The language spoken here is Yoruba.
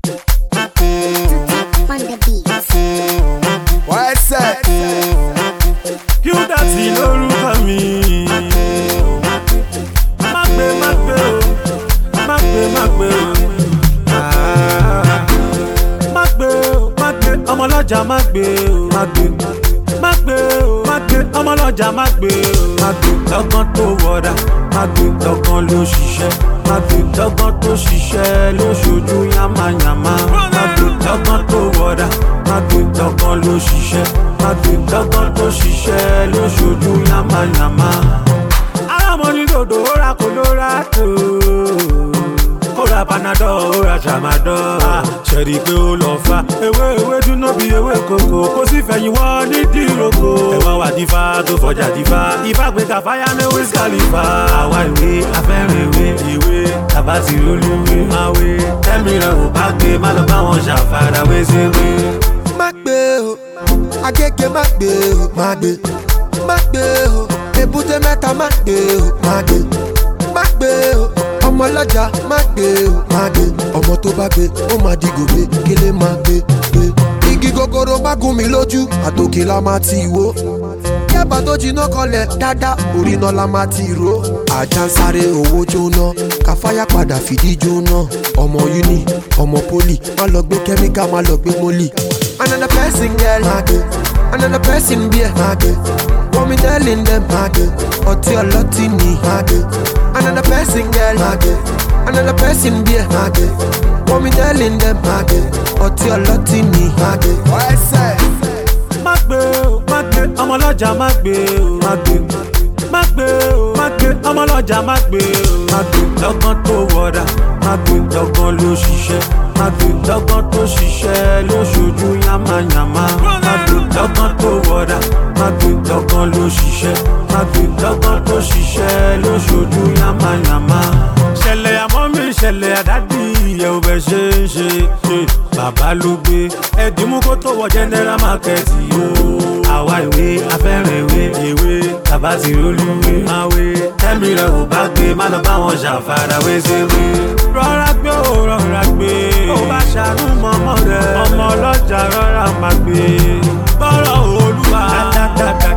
On the beat. What's up? You that's in lórúkọ mi. Má gbé o. Má gbé o. Má gbé o. Ọmọlọ́jà má gbé o. Má gbé o. Ọmọlọ́jà má gbé o. Lọ́gán tó wọ̀dà. Má gbé lọ́gán ló ṣiṣẹ́. Má gbé lọ́gán tó ṣiṣẹ́ ló ṣojú yàmàyàmà. Má gbé lọ́gán tó wọ̀dà. Má gbé lọ́gán ló ṣiṣẹ́. Má gbé lọ́gán tó ṣiṣẹ́ ló ṣojú yàmàyàmà. Alámọ̀ ní dòdò ó ra Colorado. Ó ra Panadol, ó ra Tramadol. Ṣẹ̀rí pé ó lọ fa ewé dúná bí ewé kòkó. Kò sí fẹ̀yìn wọ́n ní dìrókò. Ẹ̀wọ̀n wà dífá tó fọjà dífá. Ifá gbé kàfáyà ní Wiz Khalifa. Àwa ìwé afẹ́rìn ìwé tàbá ti olúwe. Máa wé tẹ́mi rẹ̀ ò bá gbé má lọ bá wọn ṣàfàrà wé sí wé. Má gbé o, Agége má gbé o, má gbé. Má gbé o, Èbúté Mẹ́ta má gbé o, má gbé. Má gbé o, ọmọlọ́jà má gbé o, má gbé. Ọmọ tó bá gbé, ó máa di gòbé, kélé má gbé. Igi gogoro má gún mi lójú, àtòkè la máa ti wó. Yẹ́bà tó jiná kanlẹ̀ dáadáa, orí iná la máa ti ró. Àjà ń sáré owó jóná, káfáyà padà fìdí jóná. Ọmọ uni, ọmọ poli, má lọ gbé kẹ́míkà, má lọ gbé mólì. Another person girl, má gbé. Another person beer, má gbé. Wọ́n mi telling them, má gbé. Ọtí ọlọ́tí ni, má gbé. Another person girl, má gbé. Another person beer, má gbé. Wọ́n mi telling them, má gbé. Ọtí ọlọ́tí ni, má gbé. Má gbé o, ọmọlọ́jà má gbé o. Má gbé o, ọmọlọ́jà má gbé o. Lọ́gán tó wọ̀dà, má gbé lọ́gán ló ṣiṣẹ́. Má gbé lọ́gán tó ṣiṣẹ́ ló ṣojú yàmàyàmà. Má gbé lọ́gán tó wọ̀dà, má gbé lọ́gán ló ṣiṣẹ́. Má gbé lọ́gán tó ṣiṣẹ́ ló ṣojú yàmàyàmà. Ṣẹlẹ̀ àmọ́ mi ṣẹlẹ̀ àdádì ìyẹ̀ ò bẹ̀ ṣe é ṣe. Bàbá ló gbé ẹ̀dínmú kó tó wọ general market yìí o. Àwa ìwé afẹ́rìn ìwé tàbá ti olúwe. Máa wé tẹ́mi rẹ̀ ò bá gbé má lọ bá wọn ṣàfàrà wé sí wé. Rọra gbé o rọra gbé. Ó bá ṣàánú mọ́mọ́ rẹ̀. Ọmọ ọlọ́jà rọra máa gbé. Bọ́rọ̀ Olúwa.